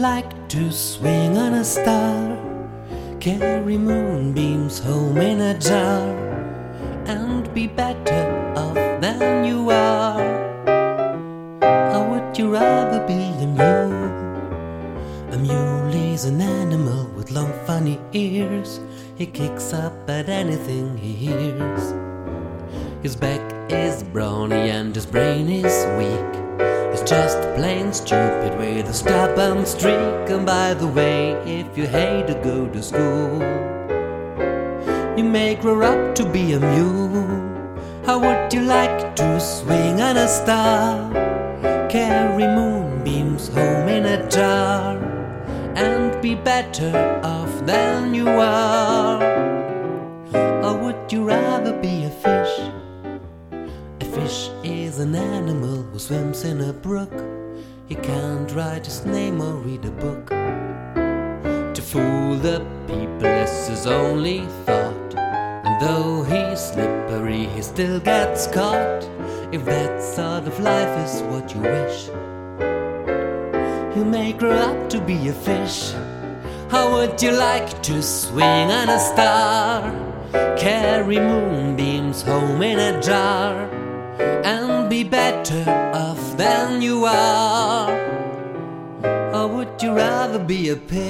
like to swing on a star? Carry moonbeams home in a jar and be better off than you are? Or would you rather be a mule? A mule is an animal with long funny ears. He kicks up at anything he hears. His back is brawny and his brain is weak. He's just plain stupid with a stubborn streak. And by the way, if you hate to go to school, you may grow up to be a mule. How would you like to swing on a star? Carry moonbeams home in a jar and be better off than you are? Or would you rather be a fish? A fish is an animal who swims in a brook. He can't write his name or read a book. To fool the people is his only thought, and though he's slippery, he still gets caught. If that sort of life is what you wish, you may grow up to be a fish. How would you like to swing on a star? Carry moonbeams home in a jar and be better off than you are? Or would you rather be a pig?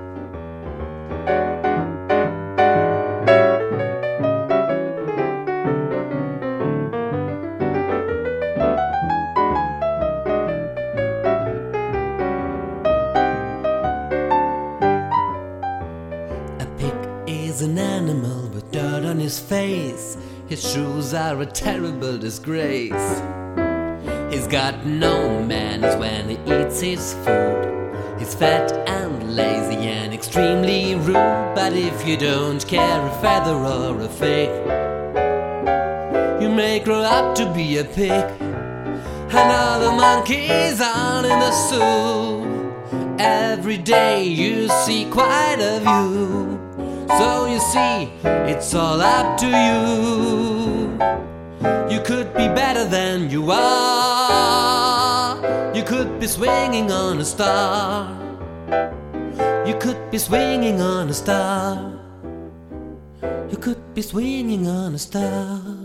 Is an animal with dirt on his face. His shoes are a terrible disgrace. He's got no manners when he eats his food. He's fat and lazy and extremely rude. But if you don't care a feather or a fig, you may grow up to be a pig. And all the monkeys are in the zoo. Every day you see quite a view. So you see, it's all up to you. You could be better than you are. You could be swinging on a star. You could be swinging on a star. You could be swinging on a star.